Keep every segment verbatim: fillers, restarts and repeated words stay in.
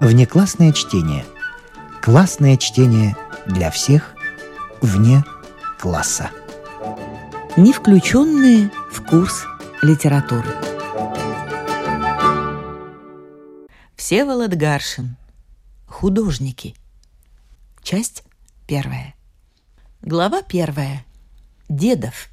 Внеклассное чтение. Классное чтение для всех вне класса. Не включенные в курс литературы. Всеволод Гаршин. Художники. Часть первая. Глава первая. Дедов.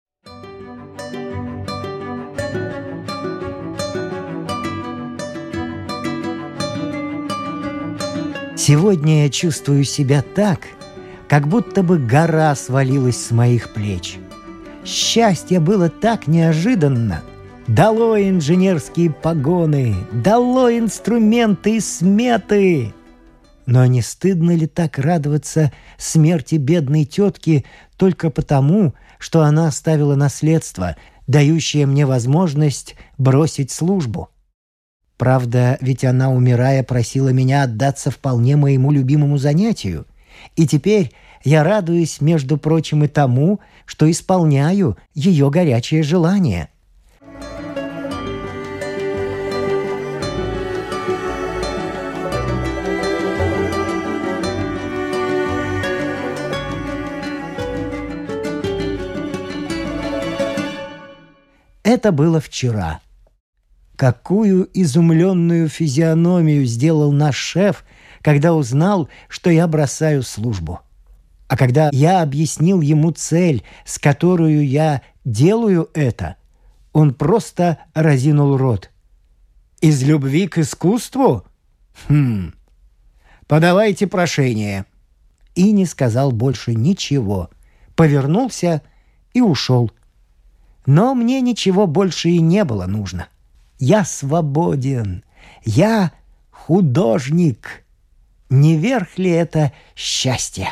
Сегодня я чувствую себя так, как будто бы гора свалилась с моих плеч. Счастье было так неожиданно. Долой инженерские погоны, долой инструменты и сметы. Но не стыдно ли так радоваться смерти бедной тетки только потому, что она оставила наследство, дающее мне возможность бросить службу? Правда, ведь она, умирая, просила меня отдаться вполне моему любимому занятию. И теперь я радуюсь, между прочим, и тому, что исполняю ее горячее желание. Это было вчера. Какую изумленную физиономию сделал наш шеф, когда узнал, что я бросаю службу. А когда я объяснил ему цель, с которой я делаю это, он просто разинул рот. «Из любви к искусству? Хм. Подавайте прошение». И не сказал больше ничего. Повернулся и ушел. Но мне ничего больше и не было нужно. Я свободен. Я художник. Не верх ли это счастья?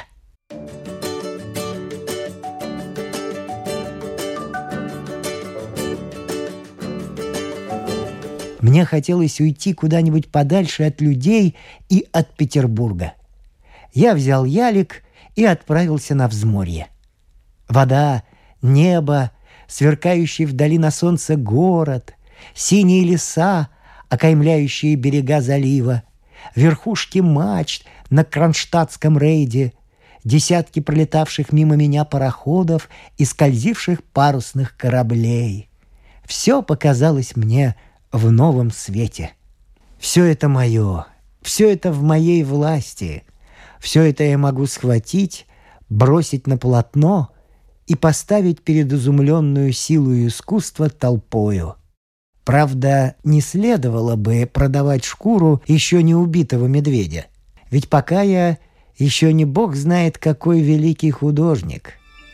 Мне хотелось уйти куда-нибудь подальше от людей и от Петербурга. Я взял ялик и отправился на взморье. Вода, небо, сверкающий вдали на солнце город, синие леса, окаймляющие берега залива, верхушки мачт на кронштадтском рейде, десятки пролетавших мимо меня пароходов и скользивших парусных кораблей. Все показалось мне в новом свете. Все это мое, все это в моей власти, все это я могу схватить, бросить на полотно и поставить перед изумленную силою искусства толпою. Правда, не следовало бы продавать шкуру еще не убитого медведя. Ведь пока я еще не бог знает какой великий художник.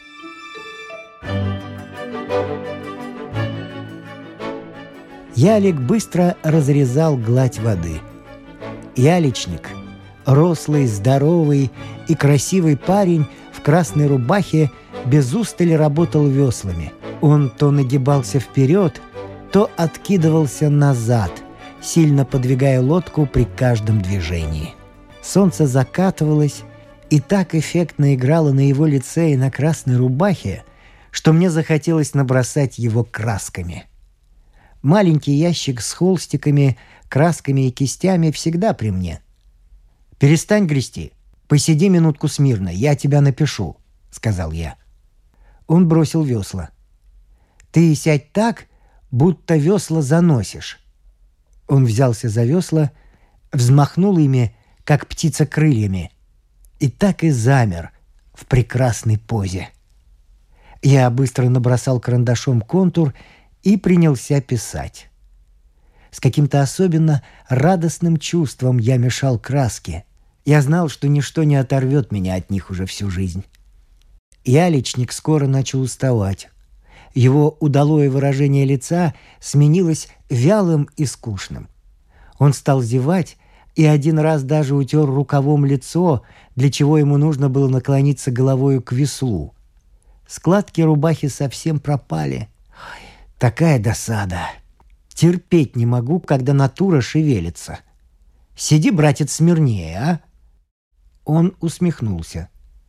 Ялик быстро разрезал гладь воды. Яличник, рослый, здоровый и красивый парень в красной рубахе, без устали работал веслами. Он то нагибался вперед, то откидывался назад, сильно подвигая лодку при каждом движении. Солнце закатывалось и так эффектно играло на его лице и на красной рубахе, что мне захотелось набросать его красками. Маленький ящик с холстиками, красками и кистями всегда при мне. «Перестань грести, посиди минутку смирно, я тебя напишу», — сказал я. Он бросил весла. «Ты сядь так, будто весла заносишь». Он взялся за весла, взмахнул ими, как птица крыльями, и так и замер в прекрасной позе. Я быстро набросал карандашом контур и принялся писать. С каким-то особенно радостным чувством я мешал краски. Я знал, что ничто не оторвет меня от них уже всю жизнь. Яличник скоро начал уставать. Его удалое выражение лица сменилось вялым и скучным. Он стал зевать и один раз даже утер рукавом лицо, для чего ему нужно было наклониться головою к веслу. Складки рубахи совсем пропали. Ой, такая досада. Терпеть не могу, когда натура шевелится. Сиди, братец, смирнее, а? Он усмехнулся.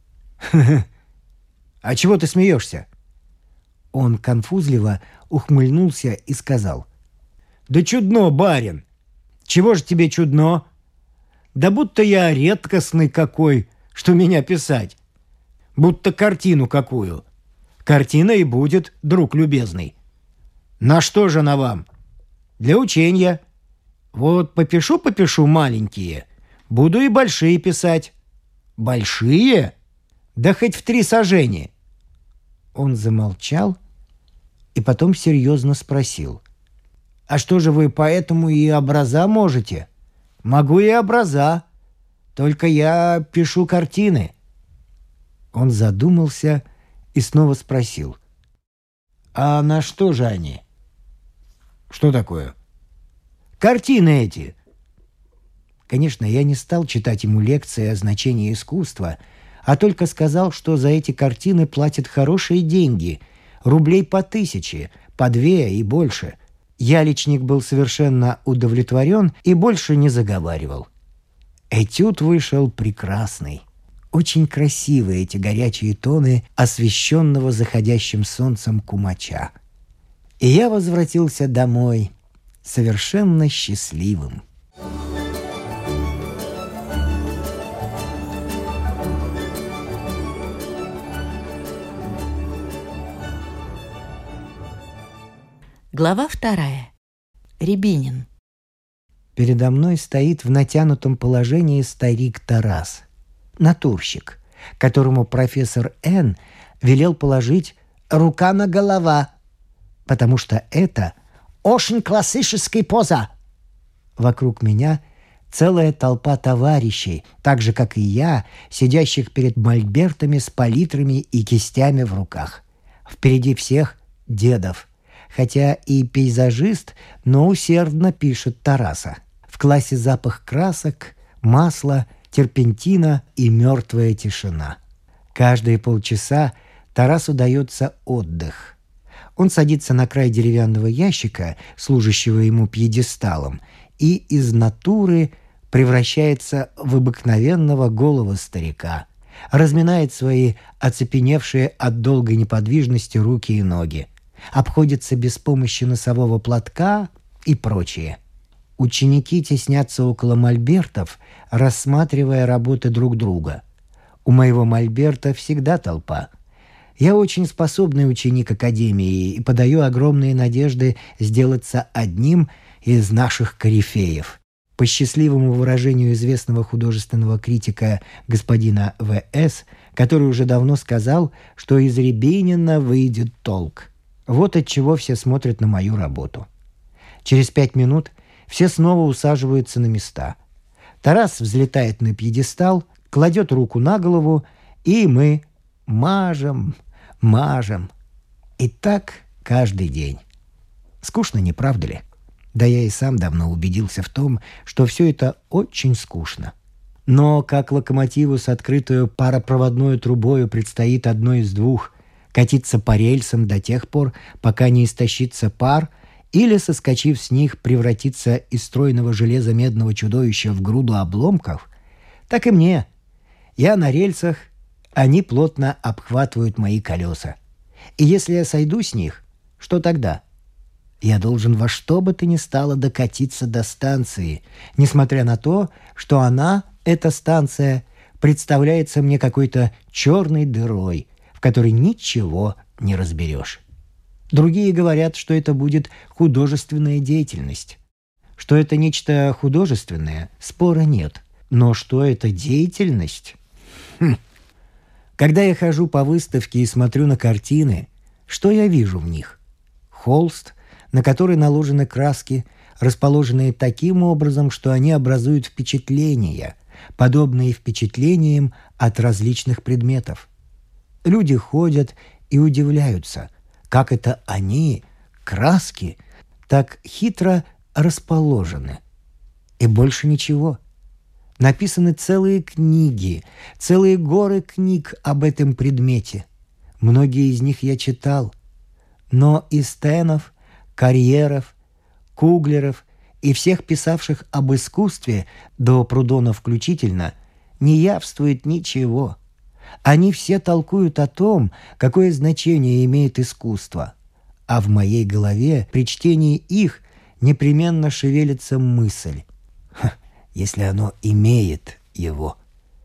«А чего ты смеешься?» Он конфузливо ухмыльнулся и сказал: «Да чудно, барин! Чего же тебе чудно? Да будто я редкостный какой, что меня писать. Будто картину какую. Картина и будет, друг любезный. На что же она вам? Для учения. Вот попишу-попишу маленькие, буду и большие писать. Большие? Да хоть в три сажени. Он замолчал и потом серьезно спросил. А что же вы поэтому и образа можете? Могу и образа, только я пишу картины. Он задумался и снова спросил. А на что же они? Что такое? Картины эти. Конечно, я не стал читать ему лекции о значении искусства, а только сказал, что за эти картины платят хорошие деньги, рублей по тысяче, по две и больше. Яличник был совершенно удовлетворен и больше не заговаривал. Этюд вышел прекрасный. Очень красивые эти горячие тоны освещенного заходящим солнцем кумача. И я возвратился домой совершенно счастливым. Глава вторая. Рябинин. Передо мной стоит в натянутом положении старик Тарас, натурщик, которому профессор Н. велел положить рука на голова, потому что это очень классическая поза. Вокруг меня целая толпа товарищей, так же, как и я, сидящих перед мольбертами с палитрами и кистями в руках. Впереди всех Дедов, хотя и пейзажист, но усердно пишет Тараса. В классе запах красок, масла, терпентина и мертвая тишина. Каждые полчаса Тарасу дается отдых. Он садится на край деревянного ящика, служащего ему пьедесталом, и из натуры превращается в обыкновенного голого старика, разминает свои оцепеневшие от долгой неподвижности руки и ноги, обходится без помощи носового платка и прочее. Ученики теснятся около мольбертов, рассматривая работы друг друга. У моего мольберта всегда толпа. Я очень способный ученик академии и подаю огромные надежды сделаться одним из наших корифеев. По счастливому выражению известного художественного критика господина В С, который уже давно сказал, что из Рябинина выйдет толк. Вот отчего все смотрят на мою работу. Через пять минут все снова усаживаются на места. Тарас взлетает на пьедестал, кладет руку на голову, и мы мажем, мажем. И так каждый день. Скучно, не правда ли? Да я и сам давно убедился в том, что все это очень скучно. Но как локомотиву с открытую паропроводной трубою предстоит одно из двух – катиться по рельсам до тех пор, пока не истощится пар, или, соскочив с них, превратиться из стройного железа медного чудовища в груду обломков, так и мне. Я на рельсах, они плотно обхватывают мои колеса. И если я сойду с них, что тогда? Я должен во что бы то ни стало докатиться до станции, несмотря на то, что она, эта станция, представляется мне какой-то черной дырой, в которой ничего не разберешь. Другие говорят, что это будет художественная деятельность. Что это нечто художественное, спора нет. Но что это деятельность? Хм. Когда я хожу по выставке и смотрю на картины, что я вижу в них? Холст, на который наложены краски, расположенные таким образом, что они образуют впечатления, подобные впечатлениям от различных предметов. Люди ходят и удивляются, как это они, краски, так хитро расположены. И больше ничего. Написаны целые книги, целые горы книг об этом предмете. Многие из них я читал. Но и Стенов, Карьеров, Куглеров и всех писавших об искусстве, до Прудона включительно, не явствует ничего. Они все толкуют о том, какое значение имеет искусство. А в моей голове при чтении их непременно шевелится мысль. Ха, если оно имеет его.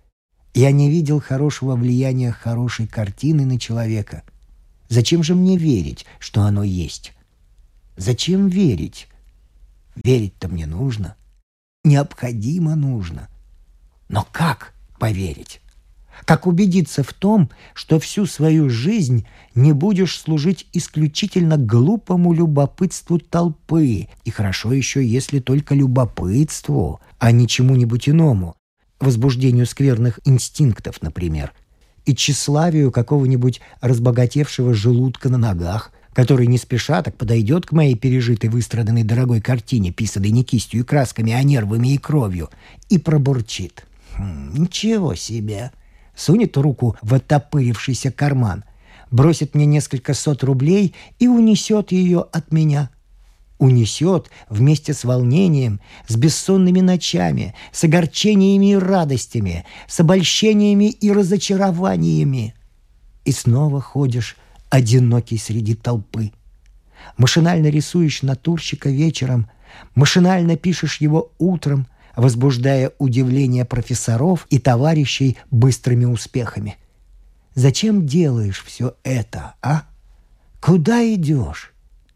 Я не видел хорошего влияния хорошей картины на человека. Зачем же мне верить, что оно есть? Зачем верить? Верить-то мне нужно. Необходимо нужно. Но как поверить? Как убедиться в том, что всю свою жизнь не будешь служить исключительно глупому любопытству толпы, и хорошо еще, если только любопытству, а не чему-нибудь иному, возбуждению скверных инстинктов, например, и тщеславию какого-нибудь разбогатевшего желудка на ногах, который не спеша так подойдет к моей пережитой, выстраданной дорогой картине, писанной не кистью и красками, а нервами и кровью, и пробурчит. Хм, ничего себе! Сунет руку в оттопырившийся карман, бросит мне несколько сот рублей и унесет ее от меня. Унесет вместе с волнением, с бессонными ночами, с огорчениями и радостями, с обольщениями и разочарованиями. И снова ходишь одинокий среди толпы. Машинально рисуешь натурщика вечером, машинально пишешь его утром, возбуждая удивление профессоров и товарищей быстрыми успехами. Зачем делаешь все это, а? Куда идешь?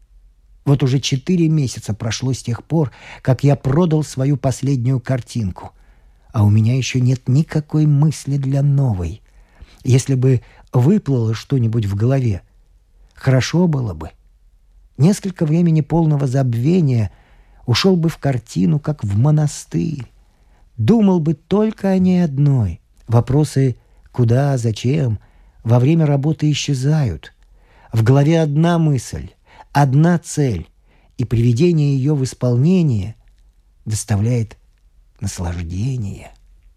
Вот уже четыре месяца прошло с тех пор, как я продал свою последнюю картинку, а у меня еще нет никакой мысли для новой. Если бы выплыло что-нибудь в голове, хорошо было бы. Несколько времени полного забвения ушел бы в картину, как в монастырь. Думал бы только о ней одной. Вопросы «куда?», «зачем?» во время работы исчезают. В голове одна мысль, одна цель, и приведение ее в исполнение доставляет наслаждение.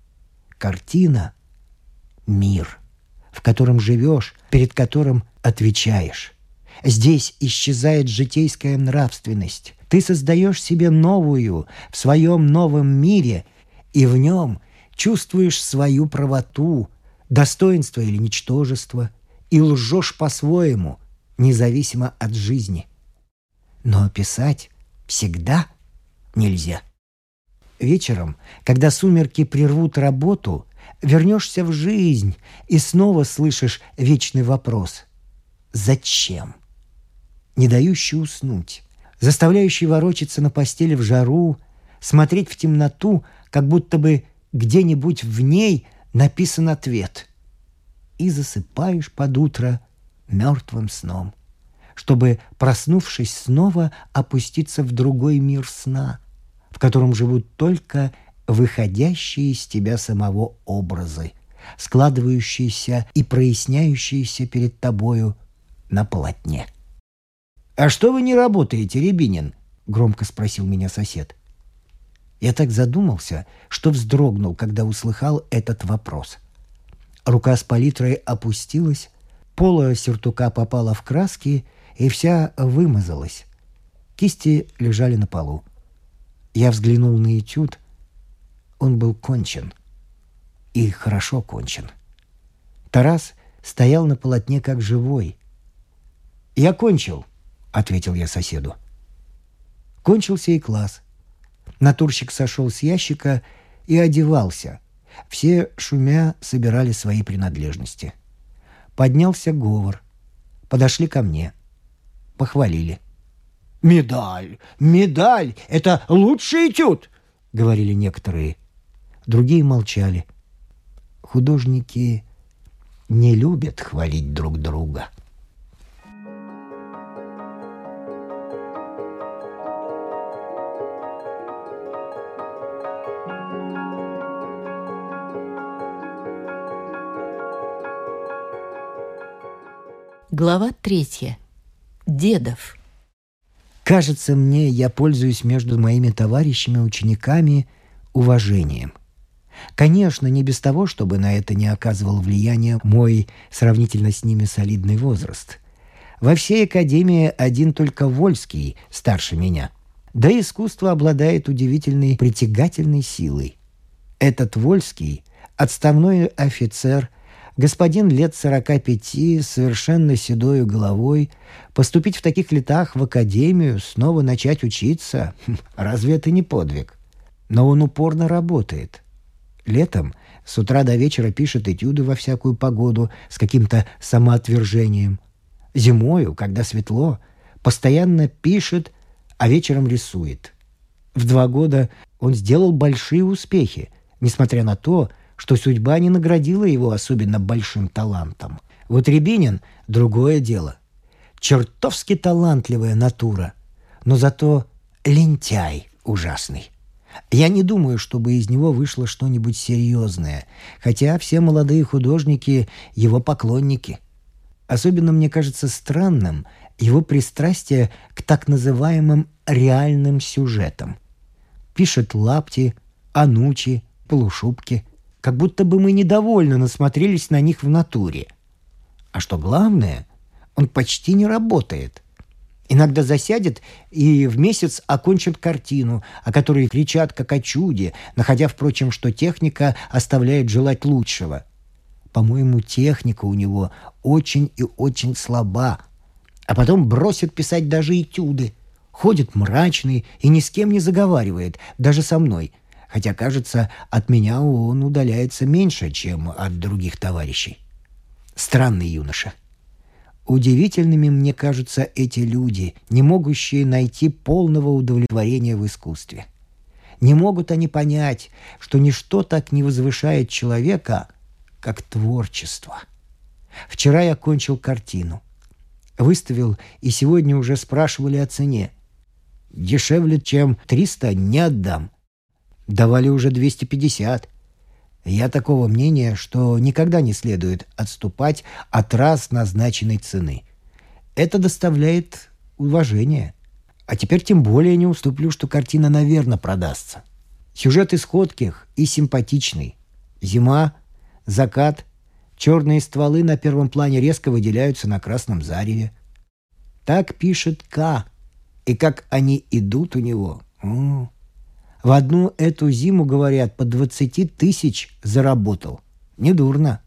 Картина — мир, в котором живешь, перед которым отвечаешь. Здесь исчезает житейская нравственность. Ты создаешь себе новую в своем новом мире, и в нем чувствуешь свою правоту, достоинство или ничтожество, и лжешь по-своему, независимо от жизни. Но писать всегда нельзя. Вечером, когда сумерки прервут работу, вернешься в жизнь и снова слышишь вечный вопрос «Зачем?», не дающий уснуть, заставляющий ворочаться на постели в жару, смотреть в темноту, как будто бы где-нибудь в ней написан ответ. И засыпаешь под утро мертвым сном, чтобы, проснувшись, снова опуститься в другой мир сна, в котором живут только выходящие из тебя самого образы, складывающиеся и проясняющиеся перед тобою на полотне. «А что вы не работаете, Рябинин?» — громко спросил меня сосед. Я так задумался, что вздрогнул, когда услыхал этот вопрос. Рука с палитрой опустилась, поло сюртука попала в краски и вся вымазалась. Кисти лежали на полу. Я взглянул на этюд. Он был кончен. И хорошо кончен. Тарас стоял на полотне как живой. «Я кончил», — ответил я соседу. Кончился и класс. Натурщик сошел с ящика и одевался. Все, шумя, собирали свои принадлежности. Поднялся говор. Подошли ко мне. Похвалили. «Медаль! Медаль! Это лучший этюд!» — говорили некоторые. Другие молчали. Художники не любят хвалить друг друга. Глава третья. Дедов. Кажется мне, я пользуюсь между моими товарищами-учениками уважением. Конечно, не без того, чтобы на это не оказывал влияния мой сравнительно с ними солидный возраст. Во всей академии один только Вольский старше меня. Да и искусство обладает удивительной притягательной силой. Этот Вольский — отставной офицер, господин лет сорока пяти, совершенно седою головой, поступить в таких летах в академию, снова начать учиться — разве это не подвиг? Но он упорно работает. Летом с утра до вечера пишет этюды во всякую погоду с каким-то самоотвержением. Зимою, когда светло, постоянно пишет, а вечером рисует. В два года он сделал большие успехи, несмотря на то, что судьба не наградила его особенно большим талантом. Вот Рябинин – другое дело. Чертовски талантливая натура, но зато лентяй ужасный. Я не думаю, чтобы из него вышло что-нибудь серьезное, хотя все молодые художники – его поклонники. Особенно мне кажется странным его пристрастие к так называемым реальным сюжетам. Пишет лапти, анучи, полушубки, как будто бы мы недовольно насмотрелись на них в натуре. А что главное, он почти не работает. Иногда засядет и в месяц окончит картину, о которой кричат как о чуде, находя, впрочем, что техника оставляет желать лучшего. По-моему, техника у него очень и очень слаба. А потом бросит писать даже этюды. Ходит мрачный и ни с кем не заговаривает, даже со мной. Хотя, кажется, от меня он удаляется меньше, чем от других товарищей. Странный юноша. Удивительными мне кажутся эти люди, не могущие найти полного удовлетворения в искусстве. Не могут они понять, что ничто так не возвышает человека, как творчество. Вчера я кончил картину. Выставил, и сегодня уже спрашивали о цене. Дешевле, чем триста, не отдам. Давали уже двести пятьдесят. Я такого мнения, что никогда не следует отступать от раз назначенной цены. Это доставляет уважение. А теперь тем более не уступлю, что картина, наверное, продастся. Сюжет исходких и симпатичный. Зима, закат, черные стволы на первом плане резко выделяются на красном зареве. Так пишет К. И как они идут у него. М-м. В одну эту зиму, говорят, по двадцати тысяч заработал. Недурно.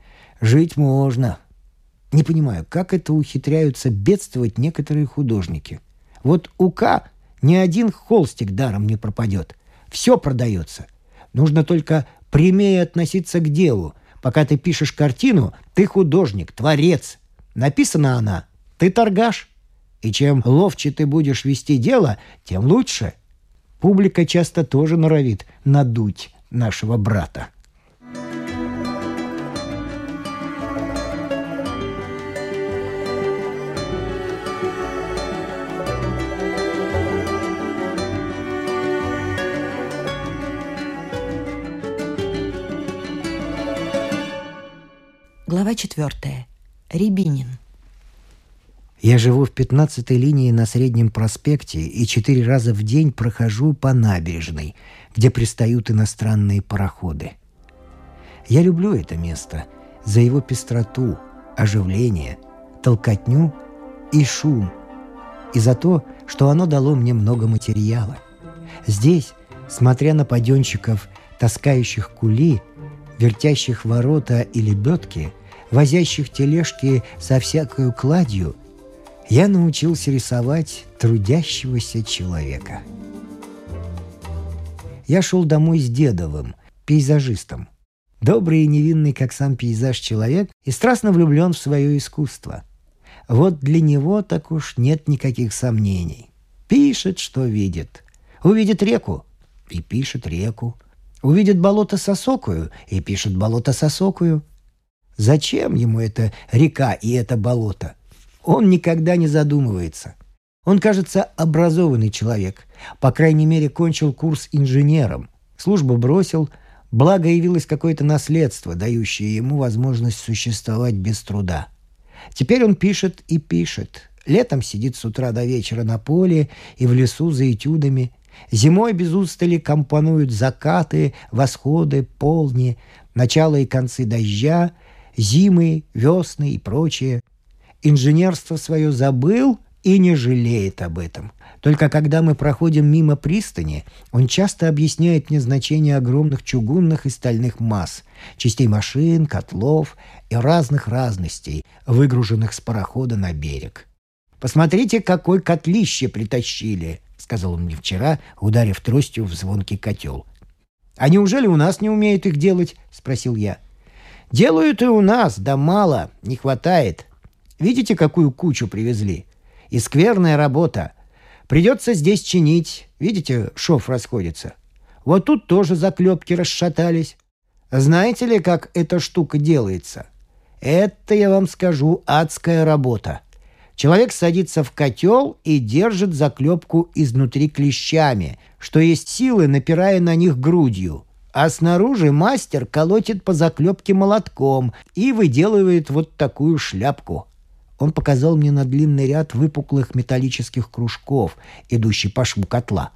Жить можно. Не понимаю, как это ухитряются бедствовать некоторые художники. Вот у К ни один холстик даром не пропадет. Все продается. Нужно только прямее относиться к делу. Пока ты пишешь картину, ты художник, творец. Написана она, ты торгаш. И чем ловче ты будешь вести дело, тем лучше. Публика часто тоже норовит надуть нашего брата. Глава четвертая. Рябинин. Я живу в пятнадцатой линии на Среднем проспекте и четыре раза в день прохожу по набережной, где пристают иностранные пароходы. Я люблю это место за его пестроту, оживление, толкотню и шум, и за то, что оно дало мне много материала. Здесь, смотря на паденщиков, таскающих кули, вертящих ворота и лебедки, возящих тележки со всякою кладью, я научился рисовать трудящегося человека. Я шел домой с Дедовым, пейзажистом. Добрый и невинный, как сам пейзаж, человек и страстно влюблен в свое искусство. Вот для него так уж нет никаких сомнений. Пишет, что видит. Увидит реку и пишет реку. Увидит болото сосокую и пишет болото сосокую. Зачем ему эта река и это болото? Он никогда не задумывается. Он, кажется, образованный человек. По крайней мере, кончил курс инженером. Службу бросил, благо явилось какое-то наследство, дающее ему возможность существовать без труда. Теперь он пишет и пишет. Летом сидит с утра до вечера на поле и в лесу за этюдами. Зимой без устали компонуют закаты, восходы, полдни, начало и концы дождя, зимы, весны и прочее. Инженерство свое забыл и не жалеет об этом. Только когда мы проходим мимо пристани, он часто объясняет мне значение огромных чугунных и стальных масс, частей машин, котлов и разных разностей, выгруженных с парохода на берег. «Посмотрите, какой котлище притащили», — сказал он мне вчера, ударив тростью в звонкий котел. «А неужели у нас не умеют их делать?» — спросил я. «Делают и у нас, да мало, не хватает. Видите, какую кучу привезли? И скверная работа. Придется здесь чинить. Видите, шов расходится. Вот тут тоже заклепки расшатались. Знаете ли, как эта штука делается? Это, я вам скажу, адская работа. Человек садится в котел и держит заклепку изнутри клещами, что есть силы, напирая на них грудью. А снаружи мастер колотит по заклепке молотком и выделывает вот такую шляпку». Он показал мне на длинный ряд выпуклых металлических кружков, идущий по шву котла.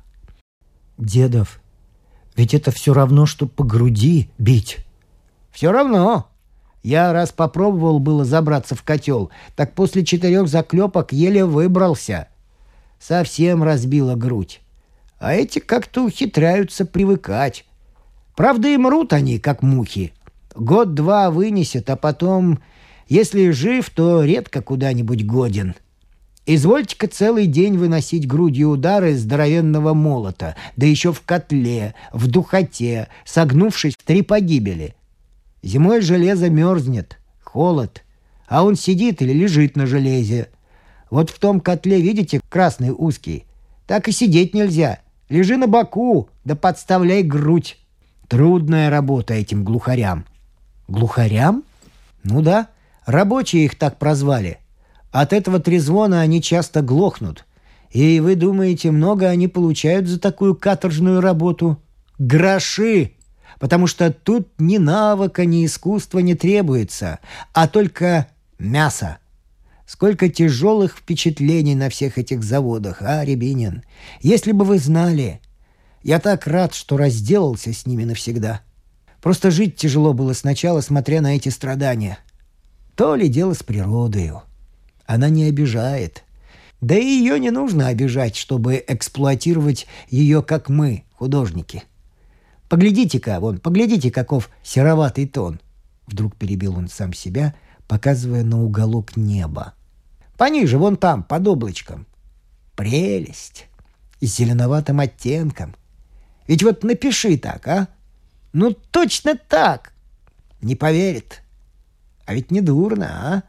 «Дедов, ведь это все равно, что по груди бить». «Все равно. Я раз попробовал было забраться в котел, так после четырех заклепок еле выбрался. Совсем разбила грудь. А эти как-то ухитряются привыкать. Правда, и мрут они, как мухи. Год-два вынесет, а потом, если жив, то редко куда-нибудь годен. Извольте-ка целый день выносить грудью удары здоровенного молота, да еще в котле, в духоте, согнувшись в три погибели. Зимой железо мерзнет, холод, а он сидит или лежит на железе. Вот в том котле, видите, красный узкий, так и сидеть нельзя. Лежи на боку, да подставляй грудь. Трудная работа этим глухарям». «Глухарям?» «Ну да, рабочие их так прозвали. От этого трезвона они часто глохнут. И вы думаете, много они получают за такую каторжную работу? Гроши! Потому что тут ни навыка, ни искусства не требуется, а только мясо. Сколько тяжелых впечатлений на всех этих заводах, а, Рябинин? Если бы вы знали. Я так рад, что разделался с ними навсегда. Просто жить тяжело было сначала, смотря на эти страдания. То ли дело с природою. Она не обижает. Да и ее не нужно обижать, чтобы эксплуатировать ее, как мы, художники. Поглядите-ка, вон, поглядите, каков сероватый тон. Вдруг перебил он сам себя, показывая на уголок неба. Пониже, вон там, под облачком. Прелесть. И с зеленоватым оттенком. Ведь вот напиши так, а? Ну, точно так. Не поверит. А ведь не дурно, а?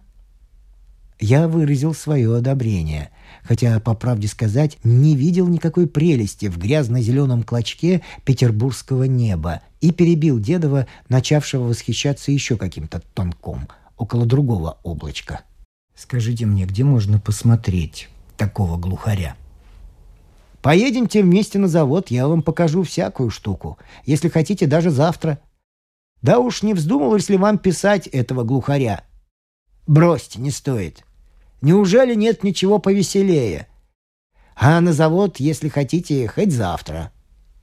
Я выразил свое одобрение, хотя, по правде сказать, не видел никакой прелести в грязно-зеленом клочке петербургского неба и перебил Дедова, начавшего восхищаться еще каким-то тонком, около другого облачка. «Скажите мне, где можно посмотреть такого глухаря?» «Поедемте вместе на завод, я вам покажу всякую штуку, если хотите, даже завтра. Да уж не вздумалось ли вам писать этого глухаря? Бросьте, не стоит. Неужели нет ничего повеселее? А на завод, если хотите, хоть завтра».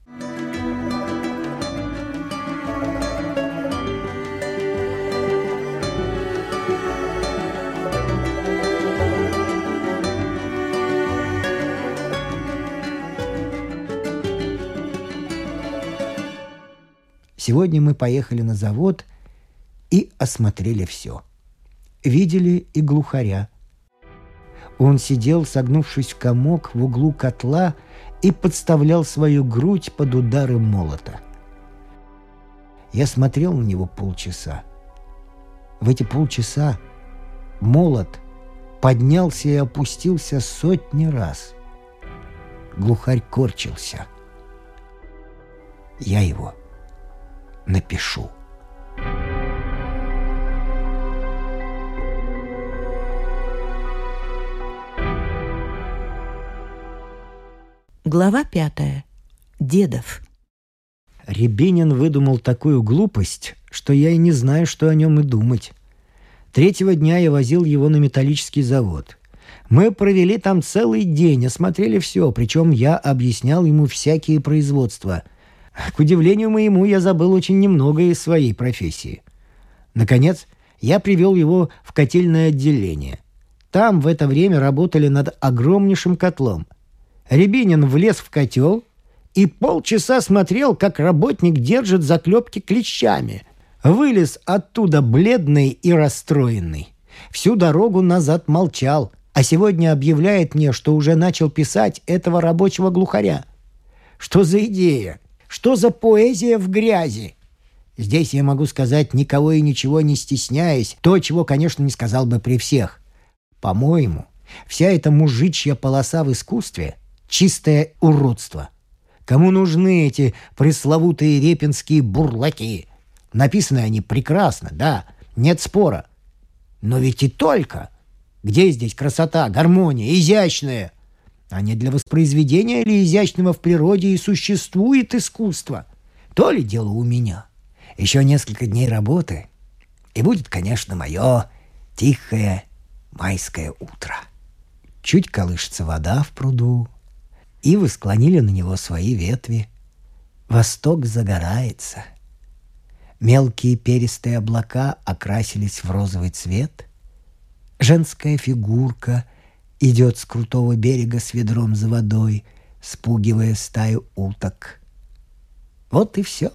Сегодня мы поехали на завод и осмотрели все. Видели и глухаря. Он сидел, согнувшись в комок в углу котла, и подставлял свою грудь под удары молота. Я смотрел на него полчаса. В эти полчаса молот поднялся и опустился сотни раз. Глухарь корчился. Я его напишу. Глава пятая. Дедов. Рябинин выдумал такую глупость, что я и не знаю, что о нем и думать. Третьего дня я возил его на металлический завод. Мы провели там целый день, осмотрели все, причем я объяснял ему всякие производства. К удивлению моему, я забыл очень немного из своей профессии. Наконец, я привел его в котельное отделение. Там в это время работали над огромнейшим котлом. Рябинин влез в котел и полчаса смотрел, как работник держит заклепки клещами. Вылез оттуда бледный и расстроенный. Всю дорогу назад молчал, А сегодня объявляет мне, что уже начал писать этого рабочего глухаря. Что за идея? Что за поэзия в грязи? Здесь я могу сказать, никого и ничего не стесняясь, то, чего, конечно, не сказал бы при всех. По-моему, вся эта мужичья полоса в искусстве — чистое уродство. Кому нужны эти пресловутые репинские бурлаки? Написаны они прекрасно, да, нет спора. Но ведь и только. Где здесь красота, гармония, изящная? А не для воспроизведения ли изящного в природе и существует искусство? То ли дело у меня. Еще несколько дней работы, и будет, конечно, мое тихое майское утро. Чуть колышется вода в пруду, ивы склонили на него свои ветви. Восток загорается. Мелкие перистые облака окрасились в розовый цвет. Женская фигурка идет с крутого берега с ведром за водой, спугивая стаю уток. Вот и все.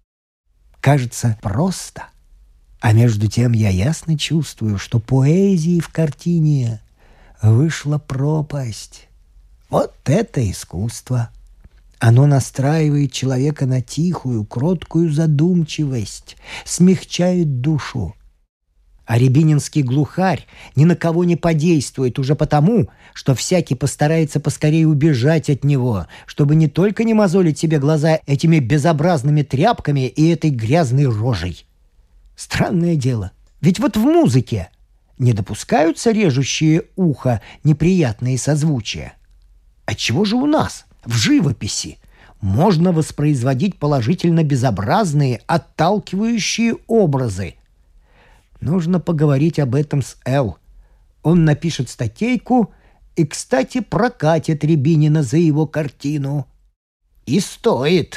Кажется просто. А между тем я ясно чувствую, что поэзии в картине вышла пропасть. Вот это искусство. Оно настраивает человека на тихую, кроткую задумчивость, смягчает душу. А рябининский глухарь ни на кого не подействует уже потому, что всякий постарается поскорее убежать от него, чтобы не только не мозолить себе глаза этими безобразными тряпками и этой грязной рожей. Странное дело, ведь вот в музыке не допускаются режущие ухо неприятные созвучия. Отчего же у нас в живописи можно воспроизводить положительно безобразные, отталкивающие образы? Нужно поговорить об этом с Эл. Он напишет статейку и, кстати, прокатит Рябинина за его картину. И стоит.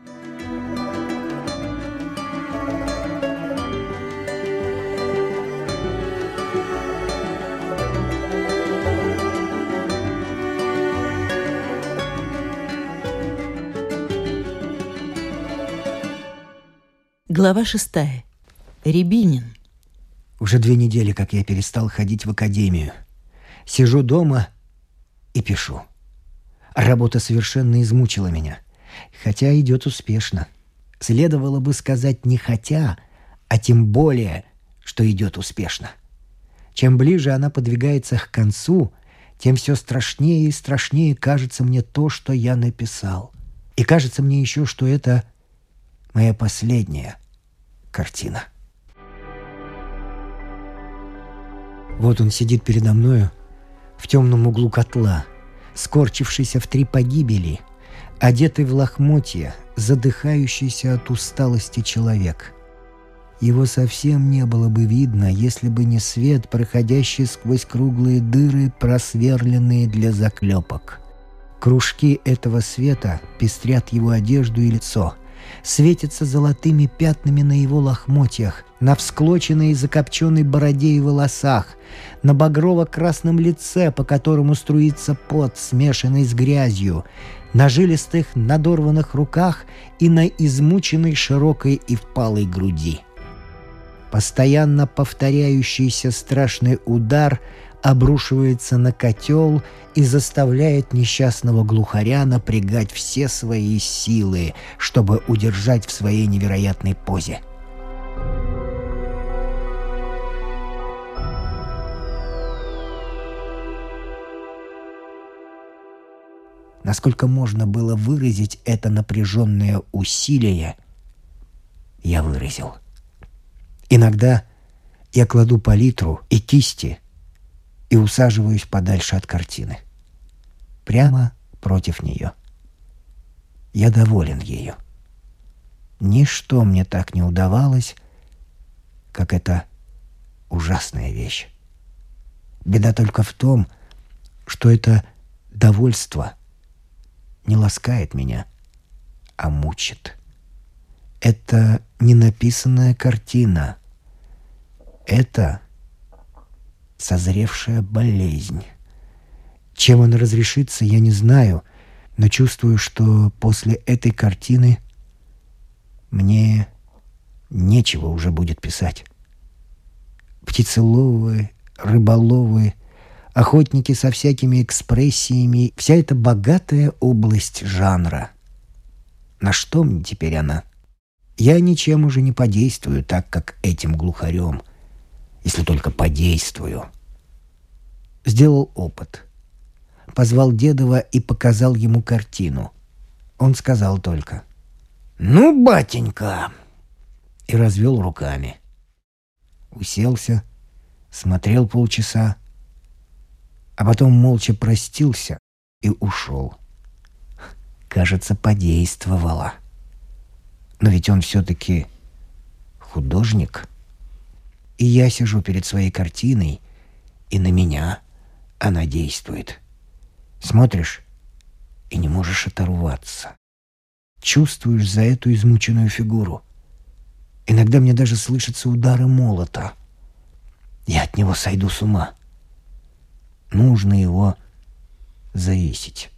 Глава шестая. Рябинин. Уже две недели, как я перестал ходить в академию. Сижу дома и пишу. Работа совершенно измучила меня, хотя идет успешно. Следовало бы сказать не хотя, а тем более, что идет успешно. Чем ближе она подвигается к концу, тем все страшнее и страшнее кажется мне то, что я написал. И кажется мне еще, что это моя последняя картина. Вот он сидит передо мною в темном углу котла, скорчившийся в три погибели, одетый в лохмотья, задыхающийся от усталости человек. Его совсем не было бы видно, если бы не свет, проходящий сквозь круглые дыры, просверленные для заклепок. Кружки этого света пестрят его одежду и лицо, светятся золотыми пятнами на его лохмотьях, на всклоченной и закопченной бороде и волосах, на багрово-красном лице, по которому струится пот, смешанный с грязью, на жилистых надорванных руках и на измученной широкой и впалой груди. Постоянно повторяющийся страшный удар обрушивается на котел и заставляет несчастного глухаря напрягать все свои силы, чтобы удержать в своей невероятной позе. Насколько можно было выразить это напряженное усилие, я выразил. Иногда я кладу палитру и кисти и усаживаюсь подальше от картины, прямо против нее. Я доволен ею. Ничто мне так не удавалось, как эта ужасная вещь. Беда только в том, что это довольство не ласкает меня, а мучит. Это не написанная картина. Это созревшая болезнь. Чем она разрешится, я не знаю, но чувствую, что после этой картины мне нечего уже будет писать. Птицеловы, рыболовы, охотники со всякими экспрессиями, вся эта богатая область жанра. На что мне теперь она? Я ничем уже не подействую так, как этим глухарем, если только подействую. Сделал опыт. Позвал Дедова и показал ему картину. Он сказал только: «Ну, батенька!» и развел руками. Уселся, смотрел полчаса, а потом молча простился и ушел. Кажется, подействовало. Но ведь он все-таки художник. И я сижу перед своей картиной, и на меня она действует. Смотришь и не можешь оторваться. Чувствуешь за эту измученную фигуру. Иногда мне даже слышатся удары молота. Я от него сойду с ума. Нужно его завесить.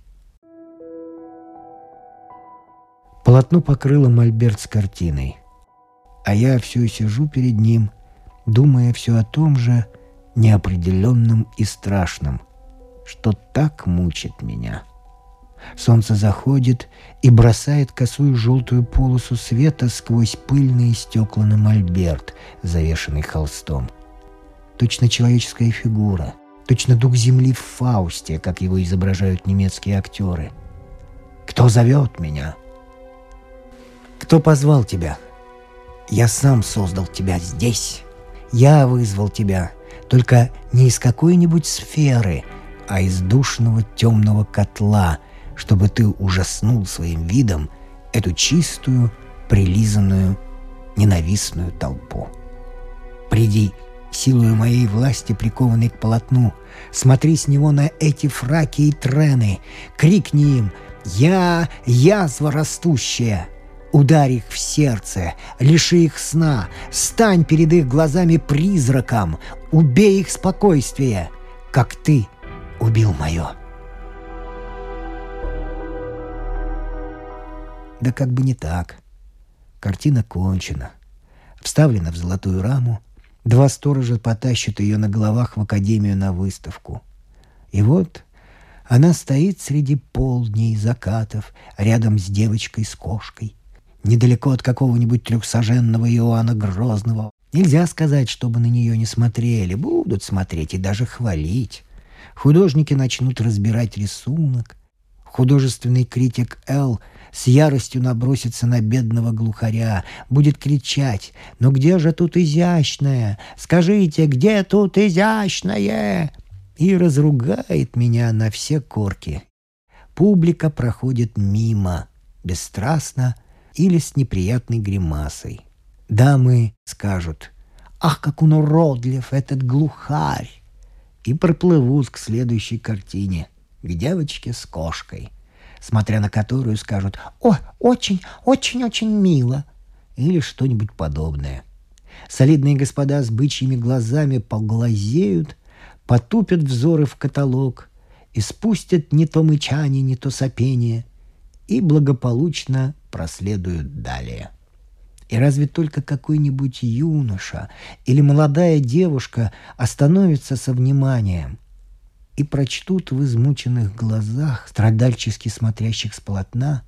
Полотно покрыло мольберт с картиной, а я все сижу перед ним, думая все о том же неопределенном и страшном, что так мучит меня. Солнце заходит и бросает косую желтую полосу света сквозь пыльные стекла на мольберт, завешанный холстом. Точно человеческая фигура, точно дух земли в Фаусте, как его изображают немецкие актеры. Кто зовет меня? Кто позвал тебя? Я сам создал тебя здесь. Я вызвал тебя, только не из какой-нибудь сферы, а из душного темного котла, чтобы ты ужаснул своим видом эту чистую, прилизанную, ненавистную толпу. Приди, силою моей власти, прикованный к полотну, смотри с него на эти фраки и трены, крикни им: «Я — язва растущая!» Ударь их в сердце, лиши их сна, стань перед их глазами призраком, убей их спокойствие, как ты убил мое. Да как бы не так. Картина кончена, вставлена в золотую раму, два сторожа потащат ее на головах в академию на выставку. И вот она стоит среди полдней закатов рядом с девочкой с кошкой, недалеко от какого-нибудь трехсаженного Иоанна Грозного. Нельзя сказать, чтобы на нее не смотрели. Будут смотреть и даже хвалить. Художники начнут разбирать рисунок. Художественный критик Л. с яростью набросится на бедного глухаря, будет кричать: «Но где же тут изящное? Скажите, где тут изящное?» И разругает меня на все корки. Публика проходит мимо, бесстрастно или с неприятной гримасой. Дамы скажут: «Ах, как он уродлив, этот глухарь!» и проплывут к следующей картине, к девочке с кошкой, смотря на которую скажут: «О, очень, очень, очень мило!» или что-нибудь подобное. Солидные господа с бычьими глазами поглазеют, потупят взоры в каталог и спустят не то мычание, не то сопение, и благополучно проследуют далее. И разве только какой-нибудь юноша или молодая девушка остановятся со вниманием и прочтут в измученных глазах, страдальчески смотрящих с полотна,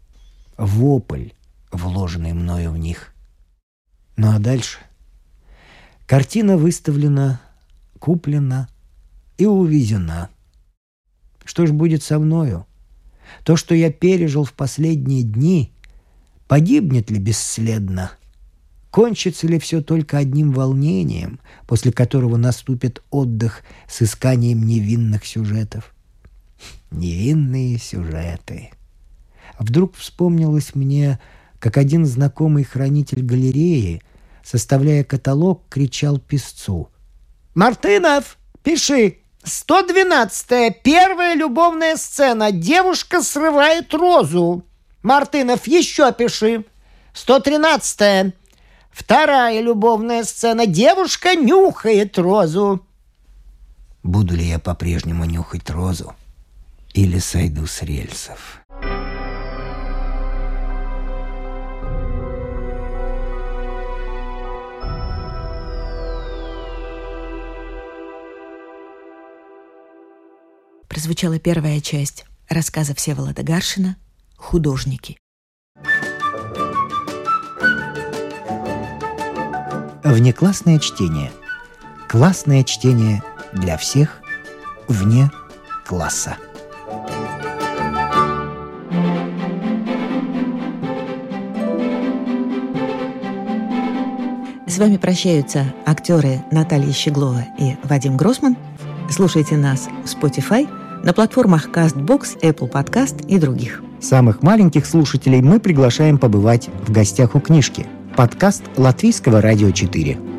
вопль, вложенный мною в них. Ну а дальше? Картина выставлена, куплена и увезена. Что ж будет со мною? То, что я пережил в последние дни, погибнет ли бесследно? Кончится ли все только одним волнением, после которого наступит отдых с исканием невинных сюжетов? Невинные сюжеты. Вдруг вспомнилось мне, как один знакомый хранитель галереи, составляя каталог, кричал писцу: «Мартынов, пиши! сто двенадцатая, первая любовная сцена. Девушка срывает розу. Мартынов, еще пиши. сто тринадцатая, вторая любовная сцена. Девушка нюхает розу». Буду ли я по-прежнему нюхать розу или сойду с рельсов? прозвучала первая часть рассказа Всеволода Гаршина «Художники». Внеклассное чтение. Классное чтение для всех вне класса. С вами прощаются актеры Наталья Щеглова и Вадим Гроссман. Слушайте нас в Spotify, на платформах CastBox, Apple Podcast и других. Самых маленьких слушателей мы приглашаем побывать в гостях у книжки. Подкаст Латвийского радио четыре.